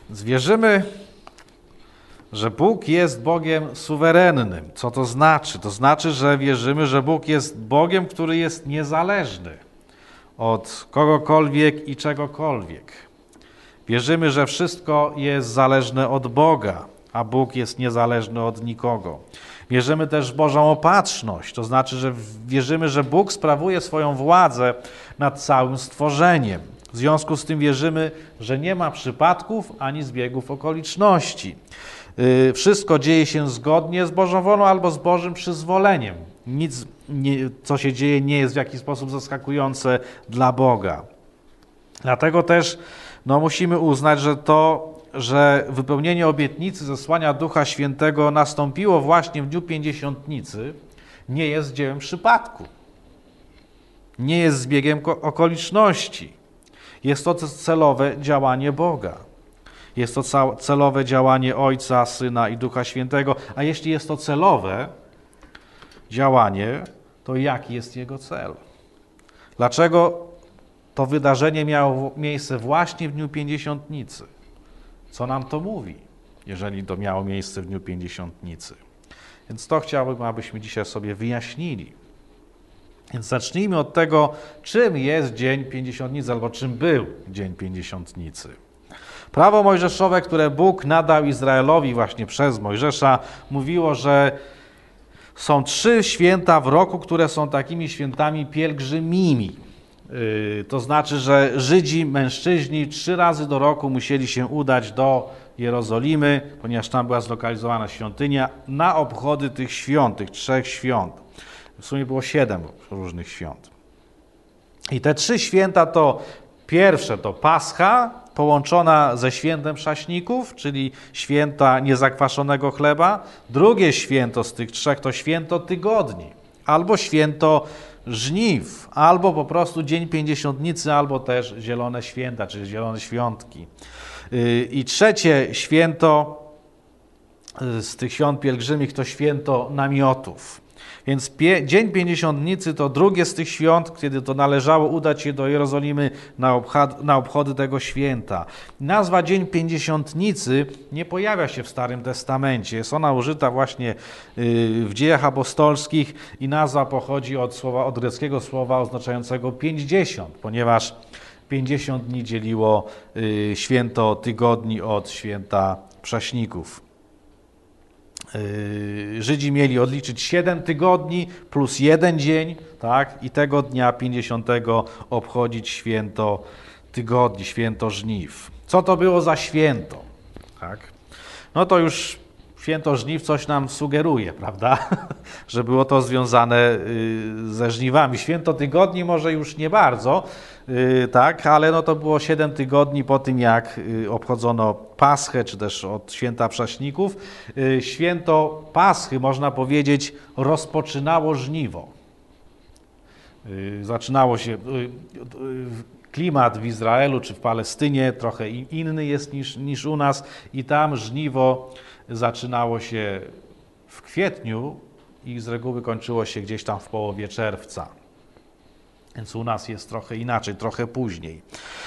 Wierzymy, że Bóg jest Bogiem suwerennym. Co to znaczy? To znaczy, że wierzymy, że Bóg jest Bogiem, który jest niezależny od kogokolwiek i czegokolwiek. Wierzymy, że wszystko jest zależne od Boga, a Bóg jest niezależny od nikogo. Wierzymy też w Bożą opatrzność, to znaczy, że wierzymy, że Bóg sprawuje swoją władzę nad całym stworzeniem. W związku z tym wierzymy, że nie ma przypadków ani zbiegów okoliczności. Wszystko dzieje się zgodnie z Bożą wolą albo z Bożym przyzwoleniem. Nic, co się dzieje, nie jest w jakiś sposób zaskakujące dla Boga. Dlatego też musimy uznać, że wypełnienie obietnicy zesłania Ducha Świętego nastąpiło właśnie w dniu Pięćdziesiątnicy, nie jest dziełem przypadku. Nie jest zbiegiem okoliczności. Jest to celowe działanie Boga. Jest to celowe działanie Ojca, Syna i Ducha Świętego. A jeśli jest to celowe działanie, to jaki jest jego cel? Dlaczego to wydarzenie miało miejsce właśnie w dniu Pięćdziesiątnicy? Co nam to mówi, jeżeli to miało miejsce w dniu Pięćdziesiątnicy? Więc to chciałbym, abyśmy dzisiaj sobie wyjaśnili. Więc zacznijmy od tego, czym jest Dzień Pięćdziesiątnicy, albo czym był Dzień Pięćdziesiątnicy. Prawo mojżeszowe, które Bóg nadał Izraelowi właśnie przez Mojżesza, mówiło, że są 3 święta w roku, które są takimi świętami pielgrzymimi. To znaczy, że Żydzi, mężczyźni 3 razy do roku musieli się udać do Jerozolimy, ponieważ tam była zlokalizowana świątynia, na obchody tych świąt, tych 3 świąt. W sumie było 7 różnych świąt. I te 3 święta to pierwsze to Pascha, połączona ze świętem Przaśników, czyli święta niezakwaszonego chleba. Drugie święto z tych 3 to święto tygodni, albo święto żniw, albo po prostu Dzień Pięćdziesiątnicy, albo też zielone święta, czyli zielone świątki. I trzecie święto z tych świąt pielgrzymich to święto namiotów. Więc Dzień Pięćdziesiątnicy to drugie z tych świąt, kiedy to należało udać się do Jerozolimy na obchody tego święta. Nazwa Dzień Pięćdziesiątnicy nie pojawia się w Starym Testamencie. Jest ona użyta właśnie w Dziejach Apostolskich i nazwa pochodzi od greckiego słowa oznaczającego 50, ponieważ 50 dni dzieliło święto tygodni od święta Przaśników. Żydzi mieli odliczyć 7 tygodni plus 1 dzień, tak? I tego dnia 50 obchodzić święto tygodni, święto żniw. Co to było za święto? Tak? No to już święto żniw coś nam sugeruje, prawda? Że było to związane ze żniwami. Święto tygodni może już nie bardzo, tak, ale to było 7 tygodni po tym, jak obchodzono Paschę, czy też od święta Przaśników. Święto Paschy, można powiedzieć, rozpoczynało żniwo. Zaczynało się klimat w Izraelu czy w Palestynie trochę inny jest niż u nas i tam żniwo zaczynało się w kwietniu i z reguły kończyło się gdzieś tam w połowie czerwca. Więc u nas jest trochę inaczej, trochę później.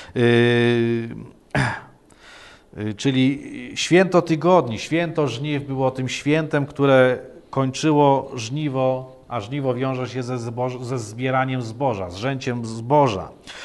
Czyli święto tygodni, święto żniw było tym świętem, które kończyło żniwo, a żniwo wiąże się ze zbieraniem zboża, z żęciem zboża.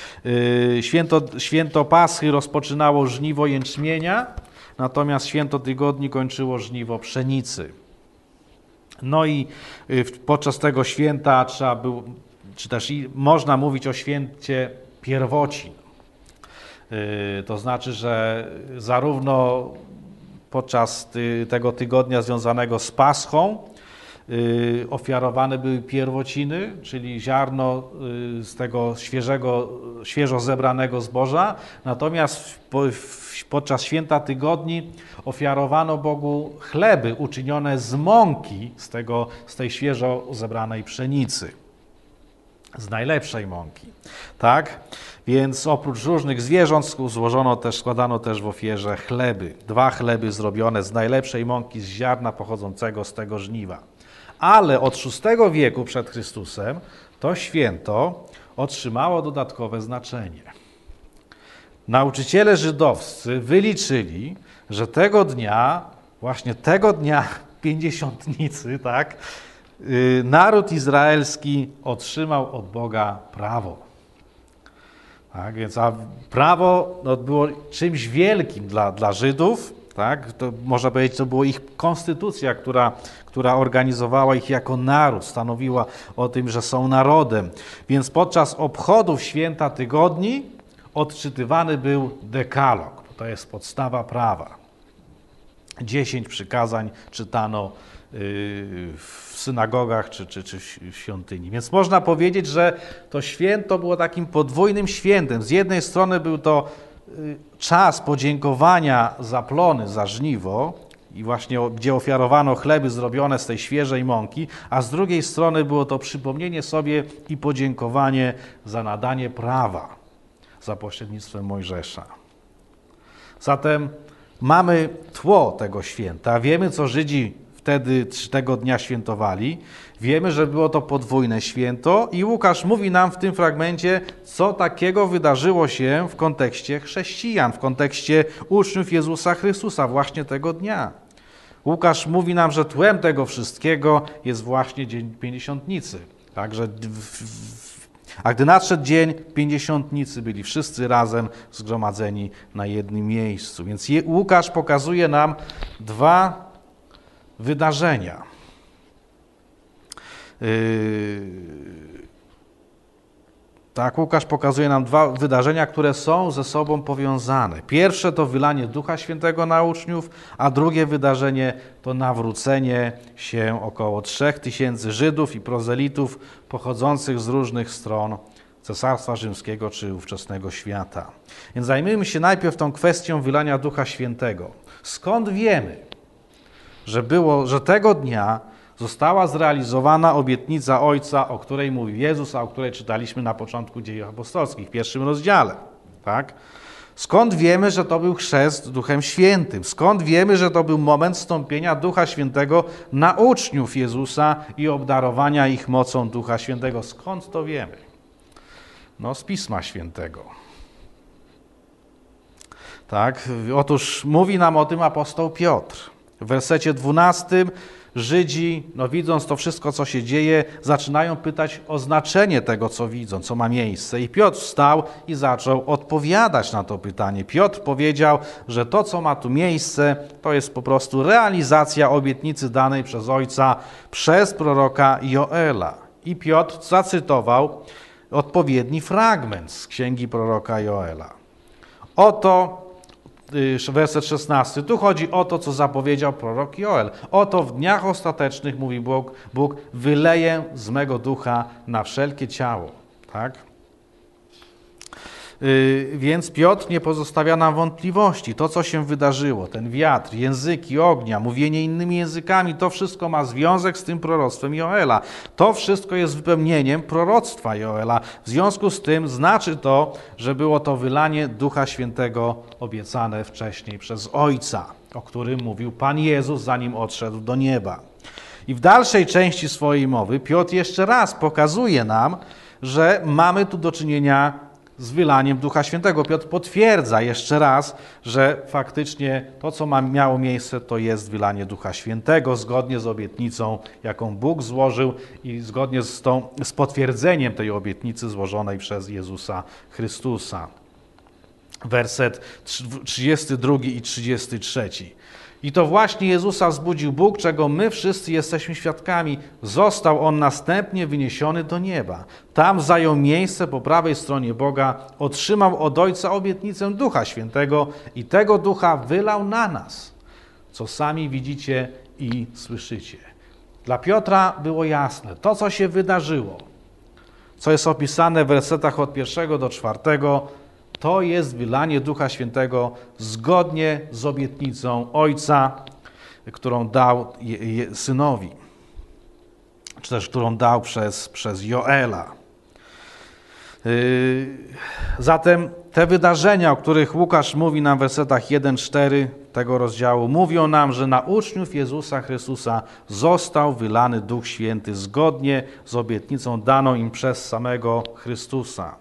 Święto Paschy rozpoczynało żniwo jęczmienia, natomiast święto tygodni kończyło żniwo pszenicy. No i podczas tego święta trzeba było, czy też można mówić o święcie pierwocin. To znaczy, że zarówno podczas tego tygodnia związanego z Paschą ofiarowane były pierwociny, czyli ziarno z tego świeżo zebranego zboża, natomiast podczas święta tygodni ofiarowano Bogu chleby uczynione z mąki, z tej świeżo zebranej pszenicy, z najlepszej mąki, tak? Więc oprócz różnych zwierząt składano też w ofierze chleby. 2 chleby zrobione z najlepszej mąki, z ziarna pochodzącego z tego żniwa. Ale od VI wieku przed Chrystusem to święto otrzymało dodatkowe znaczenie. nauczyciele żydowscy wyliczyli, że właśnie tego dnia Pięćdziesiątnicy, tak, naród izraelski otrzymał od Boga prawo. Tak, więc prawo było czymś wielkim dla Żydów. Tak? To można powiedzieć, to była ich konstytucja, która organizowała ich jako naród, stanowiła o tym, że są narodem. Więc podczas obchodów święta tygodni odczytywany był dekalog. To jest podstawa prawa. 10 przykazań czytano w synagogach czy w świątyni. Więc można powiedzieć, że to święto było takim podwójnym świętem. Z jednej strony był to czas podziękowania za plony, za żniwo, i właśnie gdzie ofiarowano chleby zrobione z tej świeżej mąki, a z drugiej strony było to przypomnienie sobie i podziękowanie za nadanie prawa za pośrednictwem Mojżesza. Zatem mamy tło tego święta, wiemy, co Żydzi wtedy tego dnia świętowali, wiemy, że było to podwójne święto i Łukasz mówi nam w tym fragmencie, co takiego wydarzyło się w kontekście chrześcijan, w kontekście uczniów Jezusa Chrystusa właśnie tego dnia. Łukasz mówi nam, że tłem tego wszystkiego jest właśnie Dzień Pięćdziesiątnicy. Także a gdy nadszedł Dzień Pięćdziesiątnicy, byli wszyscy razem zgromadzeni na jednym miejscu. Więc Łukasz pokazuje nam dwa wydarzenia. Tak, Łukasz pokazuje nam dwa wydarzenia, które są ze sobą powiązane. Pierwsze to wylanie Ducha Świętego na uczniów, a drugie wydarzenie to nawrócenie się około 3000 Żydów i prozelitów pochodzących z różnych stron Cesarstwa Rzymskiego czy ówczesnego świata. Więc zajmijmy się najpierw tą kwestią wylania Ducha Świętego. Skąd wiemy, że tego dnia została zrealizowana obietnica Ojca, o której mówił Jezus, a o której czytaliśmy na początku Dziejów Apostolskich, w 1 rozdziale. Tak? Skąd wiemy, że to był chrzest Duchem Świętym? Skąd wiemy, że to był moment wstąpienia Ducha Świętego na uczniów Jezusa i obdarowania ich mocą Ducha Świętego? Skąd to wiemy? No, z Pisma Świętego. Tak? Otóż mówi nam o tym apostoł Piotr. W wersecie 12 Żydzi, widząc to wszystko, co się dzieje, zaczynają pytać o znaczenie tego, co widzą, co ma miejsce. I Piotr wstał i zaczął odpowiadać na to pytanie. Piotr powiedział, że to, co ma tu miejsce, to jest po prostu realizacja obietnicy danej przez Ojca, przez proroka Joela. I Piotr zacytował odpowiedni fragment z księgi proroka Joela. Oto werset 16. Tu chodzi o to, co zapowiedział prorok Joel. Oto w dniach ostatecznych, mówi Bóg, wyleję z mego ducha na wszelkie ciało. Tak? Więc Piotr nie pozostawia nam wątpliwości. To, co się wydarzyło, ten wiatr, języki ognia, mówienie innymi językami, to wszystko ma związek z tym proroctwem Joela. To wszystko jest wypełnieniem proroctwa Joela. W związku z tym znaczy to, że było to wylanie Ducha Świętego obiecane wcześniej przez Ojca, o którym mówił Pan Jezus, zanim odszedł do nieba. I w dalszej części swojej mowy Piotr jeszcze raz pokazuje nam, że mamy tu do czynienia z wylaniem Ducha Świętego. Piotr potwierdza jeszcze raz, że faktycznie to, co miało miejsce, to jest wylanie Ducha Świętego, zgodnie z obietnicą, jaką Bóg złożył i zgodnie z potwierdzeniem tej obietnicy złożonej przez Jezusa Chrystusa. Werset 32 i 33. I to właśnie Jezusa wzbudził Bóg, czego my wszyscy jesteśmy świadkami. Został On następnie wyniesiony do nieba. Tam zajął miejsce po prawej stronie Boga, otrzymał od Ojca obietnicę Ducha Świętego i tego Ducha wylał na nas, co sami widzicie i słyszycie. Dla Piotra było jasne, to co się wydarzyło, co jest opisane w wersetach od 1 do 4, to jest wylanie Ducha Świętego zgodnie z obietnicą Ojca, którą dał Synowi, czy też którą dał przez Joela. Zatem te wydarzenia, o których Łukasz mówi nam w wersetach 1-4 tego rozdziału, mówią nam, że na uczniów Jezusa Chrystusa został wylany Duch Święty zgodnie z obietnicą daną im przez samego Chrystusa.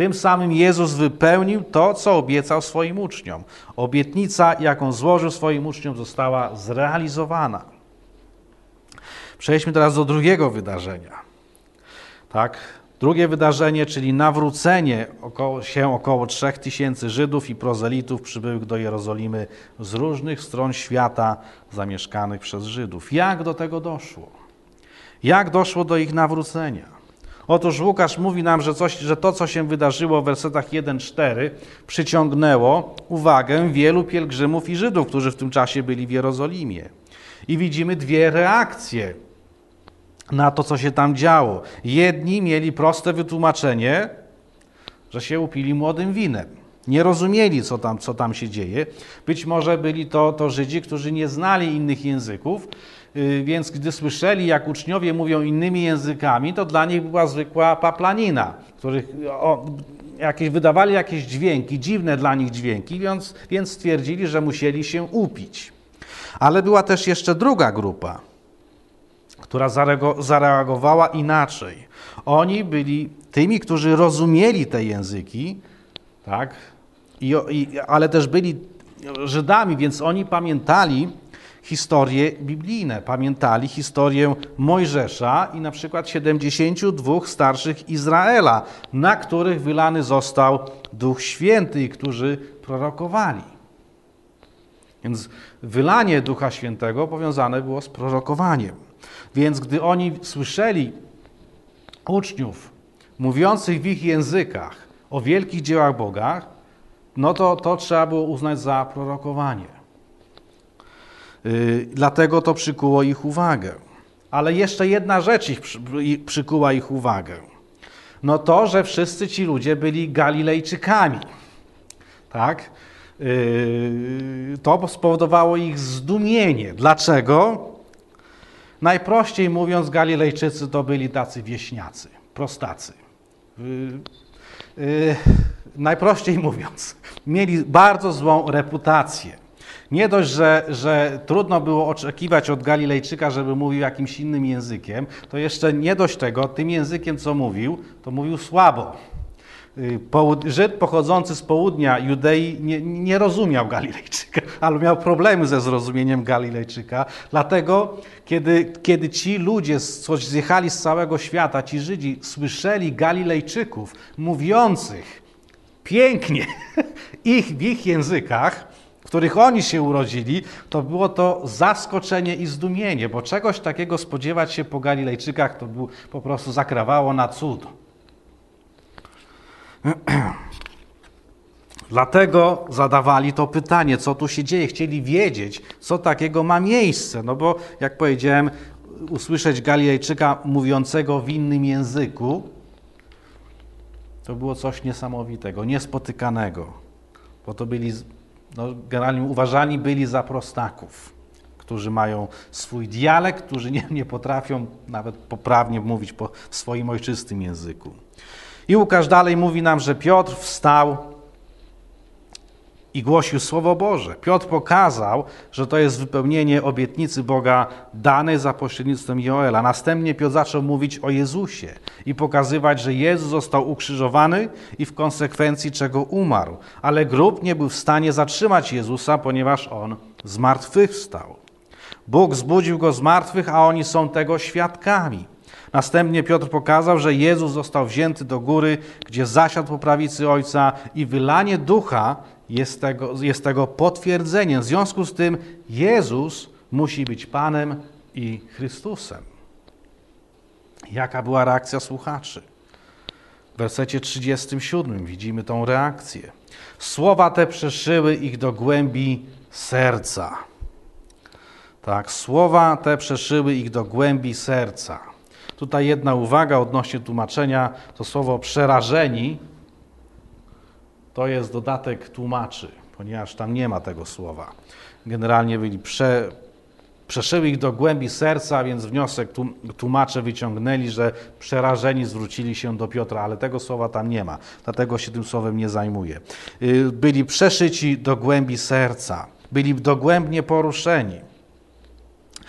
Tym samym Jezus wypełnił to, co obiecał swoim uczniom. Obietnica, jaką złożył swoim uczniom, została zrealizowana. Przejdźmy teraz do drugiego wydarzenia. Tak? Drugie wydarzenie, czyli nawrócenie około 3000 Żydów i prozelitów przybyłych do Jerozolimy z różnych stron świata zamieszkanych przez Żydów. Jak do tego doszło? Jak doszło do ich nawrócenia? Otóż Łukasz mówi nam, że to, co się wydarzyło w wersetach 1-4, przyciągnęło uwagę wielu pielgrzymów i Żydów, którzy w tym czasie byli w Jerozolimie. I widzimy dwie reakcje na to, co się tam działo. Jedni mieli proste wytłumaczenie, że się upili młodym winem. Nie rozumieli, co tam się dzieje. Być może byli to Żydzi, którzy nie znali innych języków, więc gdy słyszeli, jak uczniowie mówią innymi językami, to dla nich była zwykła paplanina, wydawali jakieś dźwięki, dziwne dla nich dźwięki, więc stwierdzili, że musieli się upić. Ale była też jeszcze druga grupa, która zareagowała inaczej. Oni byli tymi, którzy rozumieli te języki, tak? Ale też byli Żydami, więc oni pamiętali historie biblijne, pamiętali historię Mojżesza i na przykład 72 starszych Izraela, na których wylany został Duch Święty i którzy prorokowali. Więc wylanie Ducha Świętego powiązane było z prorokowaniem. Więc gdy oni słyszeli uczniów mówiących w ich językach o wielkich dziełach Boga, no to trzeba było uznać za prorokowanie. Dlatego to przykuło ich uwagę. Ale jeszcze jedna rzecz przykuła ich uwagę. No to, że wszyscy ci ludzie byli Galilejczykami. Tak? To spowodowało ich zdumienie. Dlaczego? Najprościej mówiąc, Galilejczycy to byli tacy wieśniacy, prostacy. Najprościej mówiąc, mieli bardzo złą reputację. Nie dość, że trudno było oczekiwać od Galilejczyka, żeby mówił jakimś innym językiem, to jeszcze nie dość tego, tym językiem, co mówił, to mówił słabo. Żyd pochodzący z południa Judei nie rozumiał Galilejczyka, ale miał problemy ze zrozumieniem Galilejczyka. Dlatego, kiedy ci ludzie, co zjechali z całego świata, ci Żydzi, słyszeli Galilejczyków mówiących pięknie w ich językach, w których oni się urodzili, to było to zaskoczenie i zdumienie, bo czegoś takiego spodziewać się po Galilejczykach to po prostu zakrawało na cud. Dlatego zadawali to pytanie, co tu się dzieje. Chcieli wiedzieć, co takiego ma miejsce. No bo, jak powiedziałem, usłyszeć Galilejczyka mówiącego w innym języku, to było coś niesamowitego, niespotykanego. Bo to byli, generalnie uważani byli za prostaków, którzy mają swój dialekt, którzy nie potrafią nawet poprawnie mówić w swoim ojczystym języku. I Łukasz dalej mówi nam, że Piotr wstał i głosił Słowo Boże. Piotr pokazał, że to jest wypełnienie obietnicy Boga danej za pośrednictwem Joela. Następnie Piotr zaczął mówić o Jezusie i pokazywać, że Jezus został ukrzyżowany i w konsekwencji czego umarł. Ale grób nie był w stanie zatrzymać Jezusa, ponieważ On zmartwychwstał. Bóg zbudził Go z martwych, a oni są tego świadkami. Następnie Piotr pokazał, że Jezus został wzięty do góry, gdzie zasiadł po prawicy Ojca i wylanie Ducha jest tego potwierdzeniem. W związku z tym Jezus musi być Panem i Chrystusem. Jaka była reakcja słuchaczy? W wersecie 37 widzimy tą reakcję. Słowa te przeszyły ich do głębi serca. Tak, słowa te przeszyły ich do głębi serca. Tutaj jedna uwaga odnośnie tłumaczenia, to słowo przerażeni, to jest dodatek tłumaczy, ponieważ tam nie ma tego słowa. Generalnie byli przeszyły ich do głębi serca, więc wniosek tłumacze wyciągnęli, że przerażeni zwrócili się do Piotra, ale tego słowa tam nie ma, dlatego się tym słowem nie zajmuję. Byli przeszyci do głębi serca, byli dogłębnie poruszeni.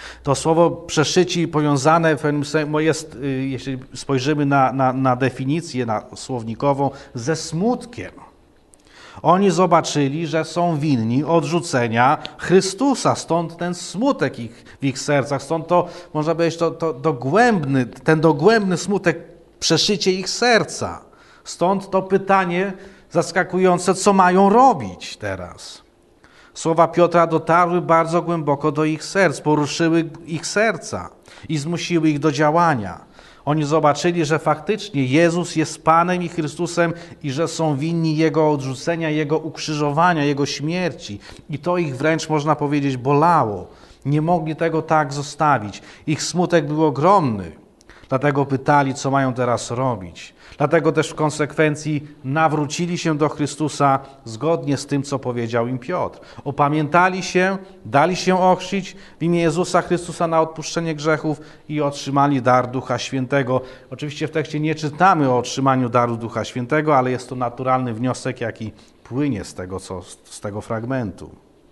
To słowo przeszyci powiązane jest, jeśli spojrzymy na definicję słownikową, ze smutkiem. Oni zobaczyli, że są winni odrzucenia Chrystusa, stąd ten smutek w ich sercach, stąd to, można powiedzieć, ten dogłębny smutek, przeszycie ich serca. Stąd to pytanie zaskakujące, co mają robić teraz. Słowa Piotra dotarły bardzo głęboko do ich serc, poruszyły ich serca i zmusiły ich do działania. Oni zobaczyli, że faktycznie Jezus jest Panem i Chrystusem i że są winni Jego odrzucenia, Jego ukrzyżowania, Jego śmierci. I to ich wręcz, można powiedzieć, bolało. Nie mogli tego tak zostawić. Ich smutek był ogromny. Dlatego pytali, co mają teraz robić. Dlatego też w konsekwencji nawrócili się do Chrystusa zgodnie z tym, co powiedział im Piotr. Opamiętali się, dali się ochrzcić w imię Jezusa Chrystusa na odpuszczenie grzechów i otrzymali dar Ducha Świętego. Oczywiście w tekście nie czytamy o otrzymaniu daru Ducha Świętego, ale jest to naturalny wniosek, jaki płynie z tego fragmentu.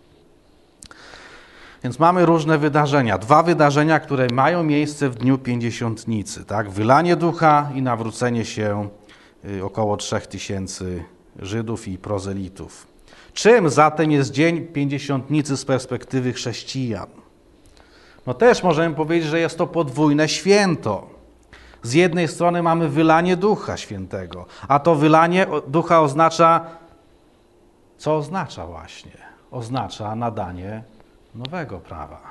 Więc mamy różne wydarzenia. 2 wydarzenia, które mają miejsce w dniu Pięćdziesiątnicy. Tak? Wylanie ducha i nawrócenie się około 3000 Żydów i prozelitów. Czym zatem jest dzień Pięćdziesiątnicy z perspektywy chrześcijan? No też możemy powiedzieć, że jest to podwójne święto. Z jednej strony mamy wylanie Ducha Świętego, a to wylanie ducha oznacza, co oznacza właśnie? Oznacza nadanie nowego prawa.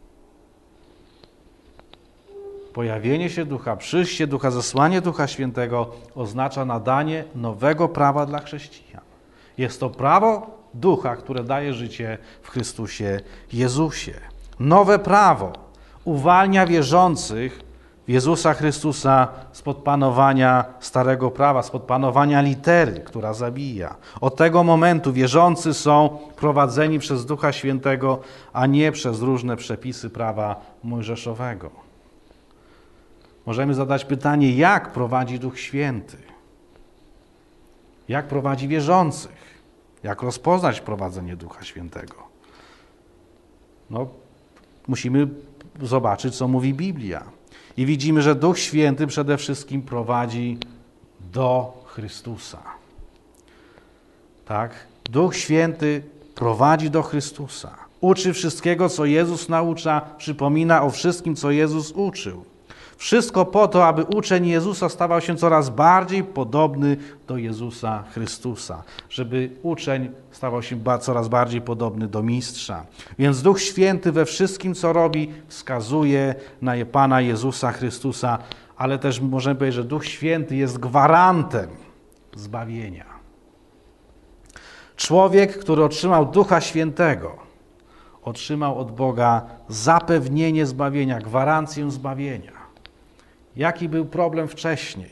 Pojawienie się Ducha, przyjście Ducha, zesłanie Ducha Świętego oznacza nadanie nowego prawa dla chrześcijan. Jest to prawo Ducha, które daje życie w Chrystusie Jezusie. Nowe prawo uwalnia wierzących w Jezusa Chrystusa spod panowania starego prawa, spod panowania litery, która zabija. Od tego momentu wierzący są prowadzeni przez Ducha Świętego, a nie przez różne przepisy prawa mojżeszowego. Możemy zadać pytanie, jak prowadzi Duch Święty? Jak prowadzi wierzących? Jak rozpoznać prowadzenie Ducha Świętego? No, musimy zobaczyć, co mówi Biblia. I widzimy, że Duch Święty przede wszystkim prowadzi do Chrystusa. Tak? Duch Święty prowadzi do Chrystusa. Uczy wszystkiego, co Jezus naucza, przypomina o wszystkim, co Jezus uczył. Wszystko po to, aby uczeń Jezusa stawał się coraz bardziej podobny do Jezusa Chrystusa. Żeby uczeń stawał się coraz bardziej podobny do mistrza. Więc Duch Święty we wszystkim, co robi, wskazuje na Pana Jezusa Chrystusa, ale też możemy powiedzieć, że Duch Święty jest gwarantem zbawienia. Człowiek, który otrzymał Ducha Świętego, otrzymał od Boga zapewnienie zbawienia, gwarancję zbawienia. Jaki był problem wcześniej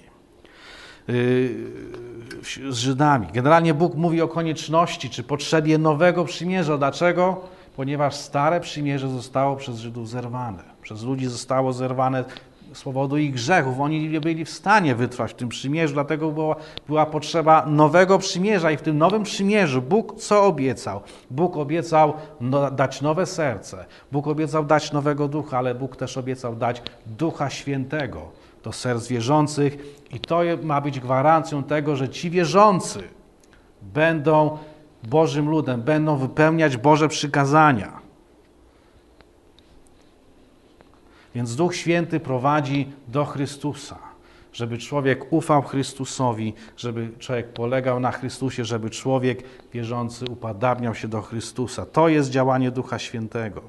z Żydami? Generalnie Bóg mówi o konieczności czy potrzebie nowego przymierza. Dlaczego? Ponieważ stare przymierze zostało przez Żydów zerwane. Przez ludzi zostało zerwane z powodu ich grzechów. Oni nie byli w stanie wytrwać w tym przymierzu, dlatego była potrzeba nowego przymierza i w tym nowym przymierzu Bóg co obiecał? Bóg obiecał dać nowe serce, Bóg obiecał dać nowego ducha, ale Bóg też obiecał dać Ducha Świętego do serc wierzących i to ma być gwarancją tego, że ci wierzący będą Bożym ludem, będą wypełniać Boże przykazania. Więc Duch Święty prowadzi do Chrystusa, żeby człowiek ufał Chrystusowi, żeby człowiek polegał na Chrystusie, żeby człowiek wierzący upadabniał się do Chrystusa. To jest działanie Ducha Świętego.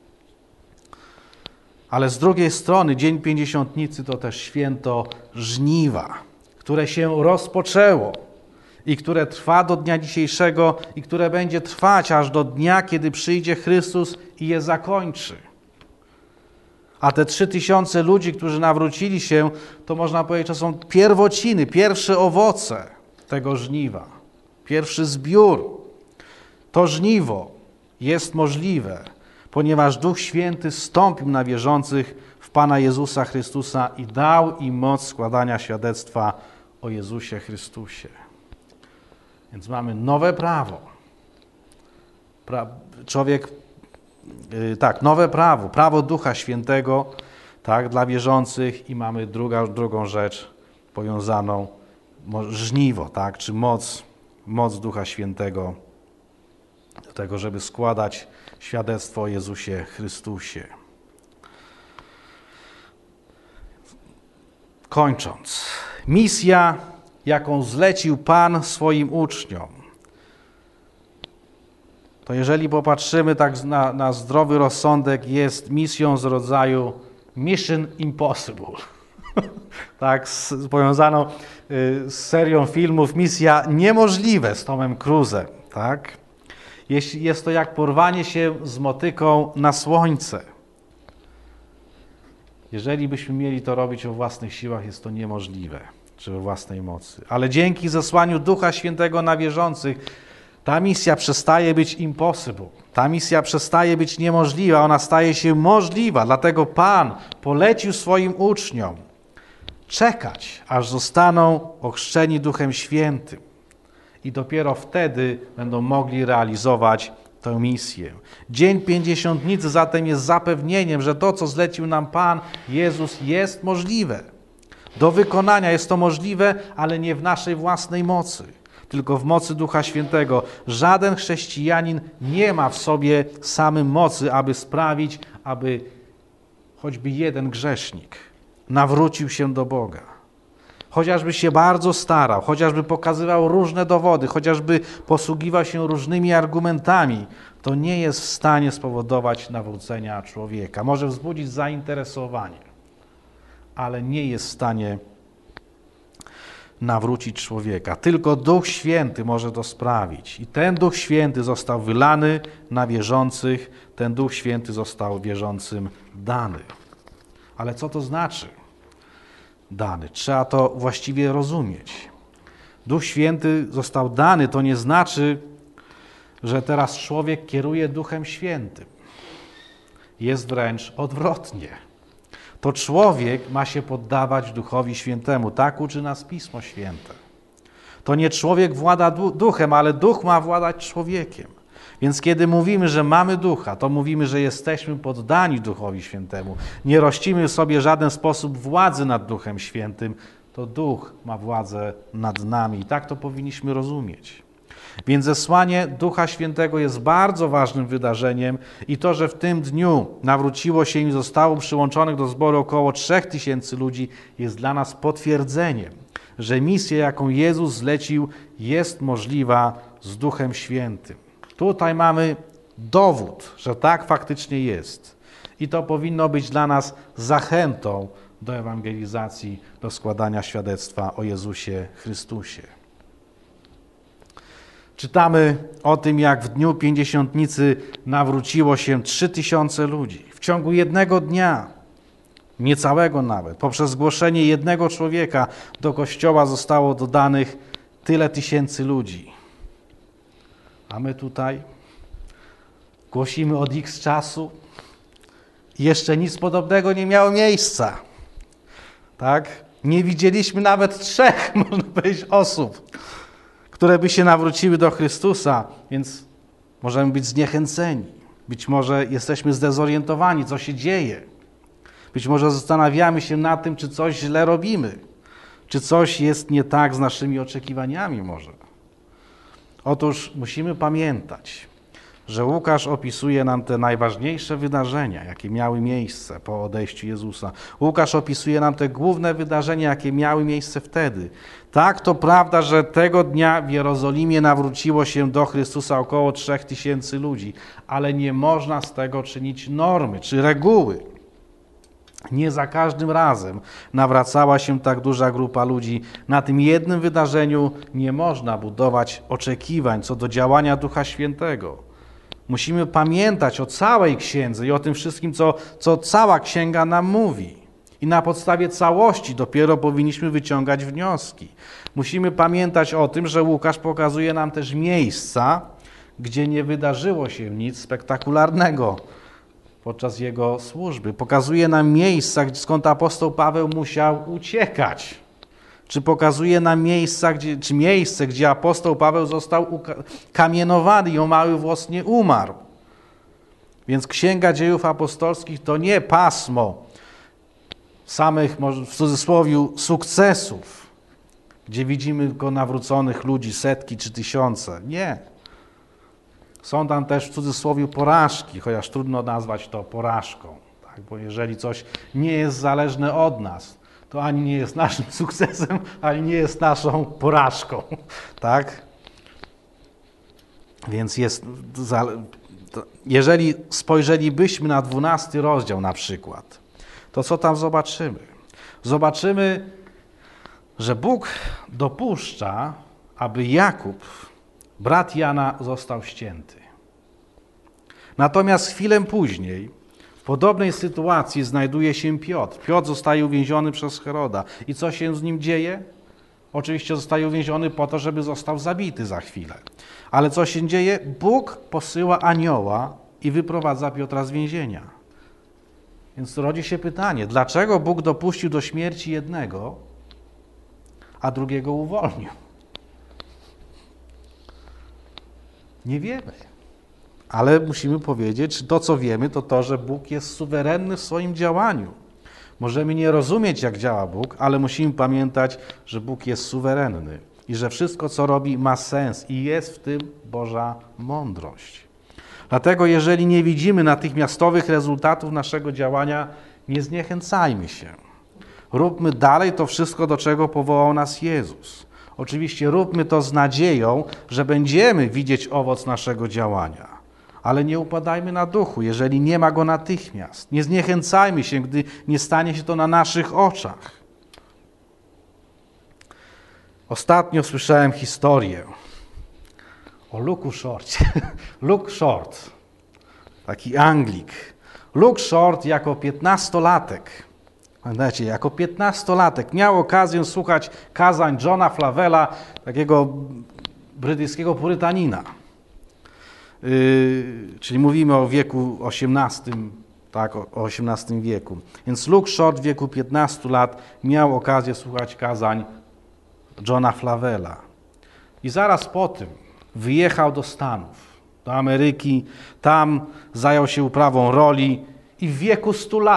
Ale z drugiej strony Dzień Pięćdziesiątnicy to też święto żniwa, które się rozpoczęło i które trwa do dnia dzisiejszego i które będzie trwać aż do dnia, kiedy przyjdzie Chrystus i je zakończy. A te 3000 ludzi, którzy nawrócili się, to można powiedzieć, to są pierwociny, pierwsze owoce tego żniwa. Pierwszy zbiór. To żniwo jest możliwe, ponieważ Duch Święty zstąpił na wierzących w Pana Jezusa Chrystusa i dał im moc składania świadectwa o Jezusie Chrystusie. Więc mamy nowe prawo. Człowiek nowe prawo, prawo Ducha Świętego, tak, dla wierzących i mamy drugą rzecz powiązaną, żniwo, tak, czy moc Ducha Świętego do tego, żeby składać świadectwo o Jezusie Chrystusie. Kończąc, misja, jaką zlecił Pan swoim uczniom, to jeżeli popatrzymy tak na zdrowy rozsądek, jest misją z rodzaju Mission Impossible. Tak, powiązaną z serią filmów Misja Niemożliwe z Tomem Cruise'em. Tak? Jest to jak porwanie się z motyką na słońce. Jeżeli byśmy mieli to robić o własnych siłach, jest to niemożliwe, czy we własnej mocy. Ale dzięki zesłaniu Ducha Świętego na wierzących, ta misja przestaje być impossible. Ta misja przestaje być niemożliwa, ona staje się możliwa. Dlatego Pan polecił swoim uczniom czekać, aż zostaną ochrzczeni Duchem Świętym. I dopiero wtedy będą mogli realizować tę misję. Dzień Pięćdziesiątnicy zatem jest zapewnieniem, że to, co zlecił nam Pan Jezus, jest możliwe. Do wykonania jest to możliwe, ale nie w naszej własnej mocy, tylko w mocy Ducha Świętego. Żaden chrześcijanin nie ma w sobie samym mocy, aby sprawić, aby choćby jeden grzesznik nawrócił się do Boga. Chociażby się bardzo starał, chociażby pokazywał różne dowody, chociażby posługiwał się różnymi argumentami, to nie jest w stanie spowodować nawrócenia człowieka. Może wzbudzić zainteresowanie, ale nie jest w stanie nawrócić człowieka. Tylko Duch Święty może to sprawić. I ten Duch Święty został wylany na wierzących, ten Duch Święty został wierzącym dany. Ale co to znaczy? Dany. Trzeba to właściwie rozumieć. Duch Święty został dany, to nie znaczy, że teraz człowiek kieruje Duchem Świętym. Jest wręcz odwrotnie. To człowiek ma się poddawać Duchowi Świętemu. Tak uczy nas Pismo Święte. To nie człowiek włada duchem, ale duch ma władać człowiekiem. Więc kiedy mówimy, że mamy ducha, to mówimy, że jesteśmy poddani Duchowi Świętemu. Nie rościmy sobie w żaden sposób władzy nad Duchem Świętym. To duch ma władzę nad nami. I tak to powinniśmy rozumieć. Więc zesłanie Ducha Świętego jest bardzo ważnym wydarzeniem i to, że w tym dniu nawróciło się i zostało przyłączonych do zboru około 3000 ludzi, jest dla nas potwierdzeniem, że misja, jaką Jezus zlecił, jest możliwa z Duchem Świętym. Tutaj mamy dowód, że tak faktycznie jest. I to powinno być dla nas zachętą do ewangelizacji, do składania świadectwa o Jezusie Chrystusie. Czytamy o tym, jak w dniu Pięćdziesiątnicy nawróciło się 3000 ludzi. W ciągu jednego dnia, niecałego nawet, poprzez zgłoszenie jednego człowieka do Kościoła zostało dodanych tyle tysięcy ludzi. A my tutaj głosimy od X czasu i jeszcze nic podobnego nie miało miejsca. Tak? Nie widzieliśmy nawet 3, można powiedzieć, osób, które by się nawróciły do Chrystusa, więc możemy być zniechęceni. Być może jesteśmy zdezorientowani, co się dzieje. Być może zastanawiamy się nad tym, czy coś źle robimy, czy coś jest nie tak z naszymi oczekiwaniami może. Otóż musimy pamiętać, że Łukasz opisuje nam te najważniejsze wydarzenia, jakie miały miejsce po odejściu Jezusa. Łukasz opisuje nam te główne wydarzenia, jakie miały miejsce wtedy. Tak, to prawda, że tego dnia w Jerozolimie nawróciło się do Chrystusa około 3000 ludzi, ale nie można z tego czynić normy czy reguły. Nie za każdym razem nawracała się tak duża grupa ludzi. Na tym jednym wydarzeniu nie można budować oczekiwań co do działania Ducha Świętego. Musimy pamiętać o całej księdze i o tym wszystkim, co cała księga nam mówi. I na podstawie całości dopiero powinniśmy wyciągać wnioski. Musimy pamiętać o tym, że Łukasz pokazuje nam też miejsca, gdzie nie wydarzyło się nic spektakularnego podczas jego służby. Pokazuje nam miejsca, skąd apostoł Paweł musiał uciekać. Czy pokazuje nam miejsce, gdzie apostoł Paweł został kamienowany i o mały włos nie umarł. Więc Księga Dziejów Apostolskich to nie pasmo samych, może w cudzysłowie, sukcesów, gdzie widzimy tylko nawróconych ludzi, setki czy tysiące. Nie. Są tam też w cudzysłowie porażki, chociaż trudno nazwać to porażką. Tak? Bo jeżeli coś nie jest zależne od nas, to ani nie jest naszym sukcesem, ani nie jest naszą porażką. Tak? Więc jeżeli spojrzelibyśmy na 12 rozdział na przykład, to co tam zobaczymy? Zobaczymy, że Bóg dopuszcza, aby Jakub, brat Jana, został ścięty. Natomiast chwilę później w podobnej sytuacji znajduje się Piotr. Piotr zostaje uwięziony przez Heroda. I co się z nim dzieje? Oczywiście zostaje uwięziony po to, żeby został zabity za chwilę. Ale co się dzieje? Bóg posyła anioła i wyprowadza Piotra z więzienia. Więc rodzi się pytanie, dlaczego Bóg dopuścił do śmierci jednego, a drugiego uwolnił? Nie wiemy. Ale musimy powiedzieć, że to, co wiemy, to to, że Bóg jest suwerenny w swoim działaniu. Możemy nie rozumieć, jak działa Bóg, ale musimy pamiętać, że Bóg jest suwerenny i że wszystko, co robi, ma sens i jest w tym Boża mądrość. Dlatego, jeżeli nie widzimy natychmiastowych rezultatów naszego działania, nie zniechęcajmy się. Róbmy dalej to wszystko, do czego powołał nas Jezus. Oczywiście róbmy to z nadzieją, że będziemy widzieć owoc naszego działania. Ale nie upadajmy na duchu, jeżeli nie ma go natychmiast. Nie zniechęcajmy się, gdy nie stanie się to na naszych oczach. Ostatnio słyszałem historię o Luke'u Shorcie. Luke Short, taki Anglik. Luke Short jako 15-latek, pamiętacie, jako 15-latek miał okazję słuchać kazań Johna Flavella, takiego brytyjskiego purytanina. Czyli mówimy o wieku XVIII, tak, o XVIII wieku. Więc Luke Short w wieku 15 lat miał okazję słuchać kazań Johna Flavella. I zaraz po tym wyjechał do Stanów, do Ameryki, tam zajął się uprawą roli i w wieku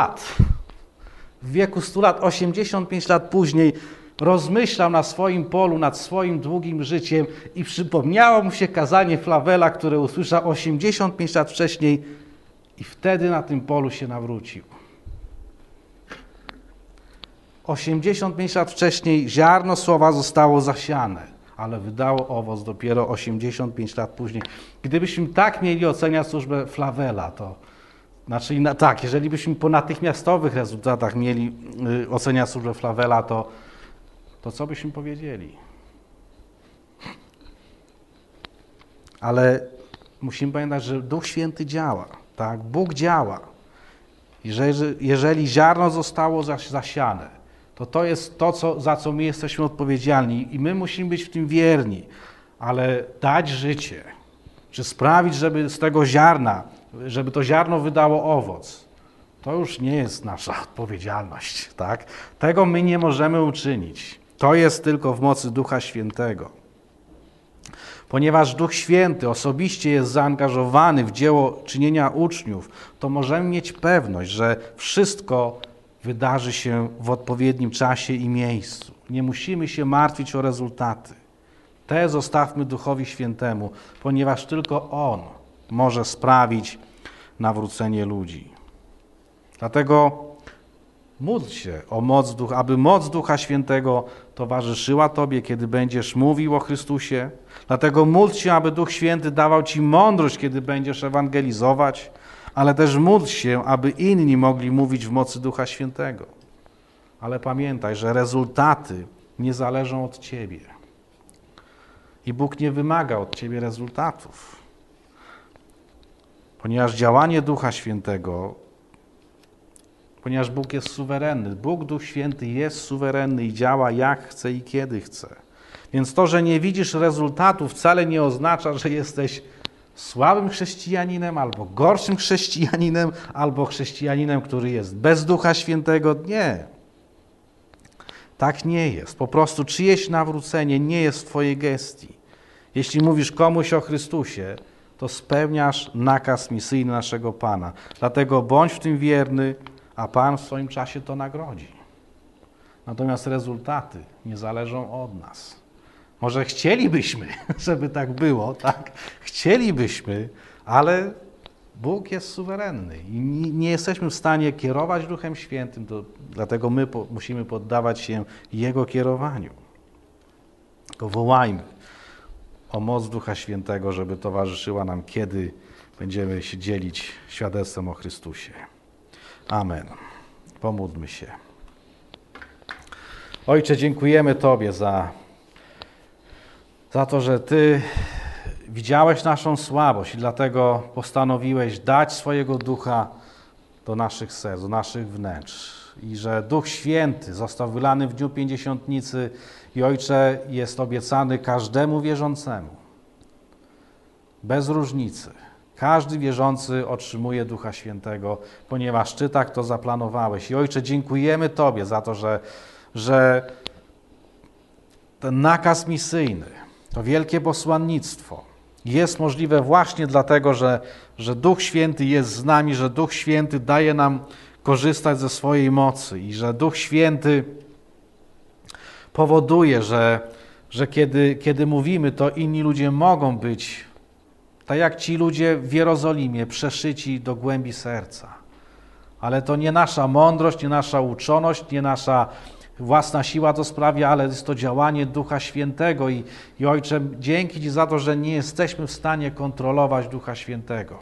100 lat, 85 lat później rozmyślał na swoim polu, nad swoim długim życiem i przypomniało mu się kazanie Flavella, które usłyszał 85 lat wcześniej i wtedy na tym polu się nawrócił. 85 lat wcześniej ziarno słowa zostało zasiane, ale wydało owoc dopiero 85 lat później. Gdybyśmy tak mieli oceniać służbę Flavella, to znaczy tak, jeżeli byśmy po natychmiastowych rezultatach mieli oceniać służbę Flavella, to co byśmy powiedzieli? Ale musimy pamiętać, że Duch Święty działa, tak? Bóg działa. Jeżeli ziarno zostało zasiane, to jest to, za co my jesteśmy odpowiedzialni i my musimy być w tym wierni, ale dać życie, czy sprawić, żeby z tego ziarna, żeby to ziarno wydało owoc, to już nie jest nasza odpowiedzialność, tak? Tego my nie możemy uczynić. To jest tylko w mocy Ducha Świętego. Ponieważ Duch Święty osobiście jest zaangażowany w dzieło czynienia uczniów, to możemy mieć pewność, że wszystko wydarzy się w odpowiednim czasie i miejscu. Nie musimy się martwić o rezultaty. Te zostawmy Duchowi Świętemu, ponieważ tylko On może sprawić nawrócenie ludzi. Dlatego módl się o moc Ducha, aby moc Ducha Świętego towarzyszyła Tobie, kiedy będziesz mówił o Chrystusie. Dlatego módl się, aby Duch Święty dawał Ci mądrość, kiedy będziesz ewangelizować, ale też módl się, aby inni mogli mówić w mocy Ducha Świętego. Ale pamiętaj, że rezultaty nie zależą od Ciebie. I Bóg nie wymaga od Ciebie rezultatów. Ponieważ działanie Ducha Świętego, ponieważ Bóg jest suwerenny. Bóg, Duch Święty jest suwerenny i działa jak chce i kiedy chce. Więc to, że nie widzisz rezultatów, wcale nie oznacza, że jesteś słabym chrześcijaninem, albo gorszym chrześcijaninem, albo chrześcijaninem, który jest bez Ducha Świętego. Nie. Tak nie jest. Po prostu czyjeś nawrócenie nie jest w Twojej gestii. Jeśli mówisz komuś o Chrystusie, to spełniasz nakaz misyjny naszego Pana. Dlatego bądź w tym wierny, a Pan w swoim czasie to nagrodzi. Natomiast rezultaty nie zależą od nas. Może chcielibyśmy, żeby tak było, tak? Chcielibyśmy, ale Bóg jest suwerenny i nie jesteśmy w stanie kierować Duchem Świętym, dlatego my musimy poddawać się Jego kierowaniu. Tylko wołajmy o moc Ducha Świętego, żeby towarzyszyła nam, kiedy będziemy się dzielić świadectwem o Chrystusie. Amen. Pomódlmy się. Ojcze, dziękujemy Tobie za to, że Ty widziałeś naszą słabość i dlatego postanowiłeś dać swojego Ducha do naszych serc, do naszych wnętrz. I że Duch Święty został wylany w dniu Pięćdziesiątnicy i Ojcze jest obiecany każdemu wierzącemu. Bez różnicy. Każdy wierzący otrzymuje Ducha Świętego, ponieważ Ty tak to zaplanowałeś. I Ojcze, dziękujemy Tobie za to, że ten nakaz misyjny, to wielkie posłannictwo jest możliwe właśnie dlatego, że Duch Święty jest z nami, że Duch Święty daje nam korzystać ze swojej mocy i że Duch Święty powoduje, że kiedy mówimy, to inni ludzie mogą być, tak jak ci ludzie w Jerozolimie, przeszyci do głębi serca. Ale to nie nasza mądrość, nie nasza uczoność, nie nasza własna siła to sprawia, ale jest to działanie Ducha Świętego i Ojcze, dzięki Ci za to, że nie jesteśmy w stanie kontrolować Ducha Świętego.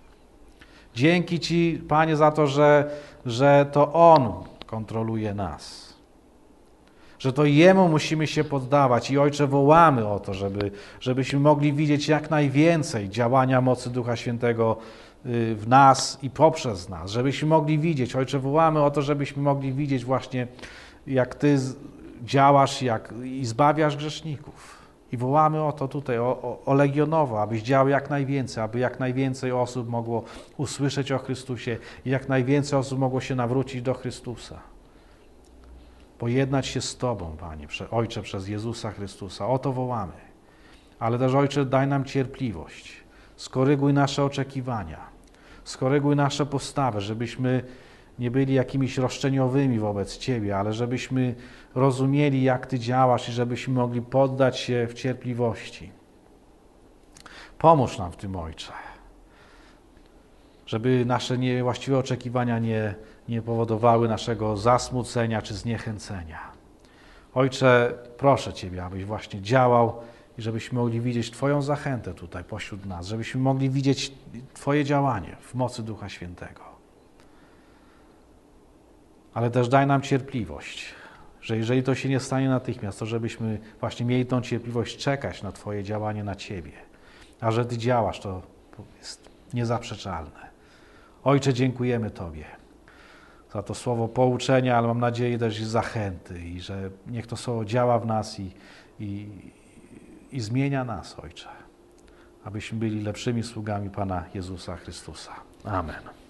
Dzięki Ci, Panie, za to, że to On kontroluje nas. Że to Jemu musimy się poddawać i Ojcze, wołamy o to, żebyśmy mogli widzieć jak najwięcej działania mocy Ducha Świętego w nas i poprzez nas. Żebyśmy mogli widzieć, Ojcze, wołamy o to, żebyśmy mogli widzieć właśnie jak Ty działasz i zbawiasz grzeszników. I wołamy o to tutaj, o legionowo, abyś działał jak najwięcej, aby jak najwięcej osób mogło usłyszeć o Chrystusie i jak najwięcej osób mogło się nawrócić do Chrystusa. Pojednać się z Tobą, Panie, Ojcze, przez Jezusa Chrystusa. O to wołamy. Ale też, Ojcze, daj nam cierpliwość. Skoryguj nasze oczekiwania. Skoryguj nasze postawy, żebyśmy nie byli jakimiś roszczeniowymi wobec Ciebie, ale żebyśmy rozumieli, jak Ty działasz i żebyśmy mogli poddać się w cierpliwości. Pomóż nam w tym, Ojcze, żeby nasze niewłaściwe oczekiwania nie powodowały naszego zasmucenia czy zniechęcenia. Ojcze, proszę Ciebie, abyś właśnie działał i żebyśmy mogli widzieć Twoją zachętę tutaj pośród nas, żebyśmy mogli widzieć Twoje działanie w mocy Ducha Świętego. Ale też daj nam cierpliwość, że jeżeli to się nie stanie natychmiast, to żebyśmy właśnie mieli tą cierpliwość czekać na Twoje działanie na Ciebie. A że Ty działasz, to jest niezaprzeczalne. Ojcze, dziękujemy Tobie za to słowo pouczenia, ale mam nadzieję też i zachęty i że niech to słowo działa w nas i zmienia nas, Ojcze, abyśmy byli lepszymi sługami Pana Jezusa Chrystusa. Amen.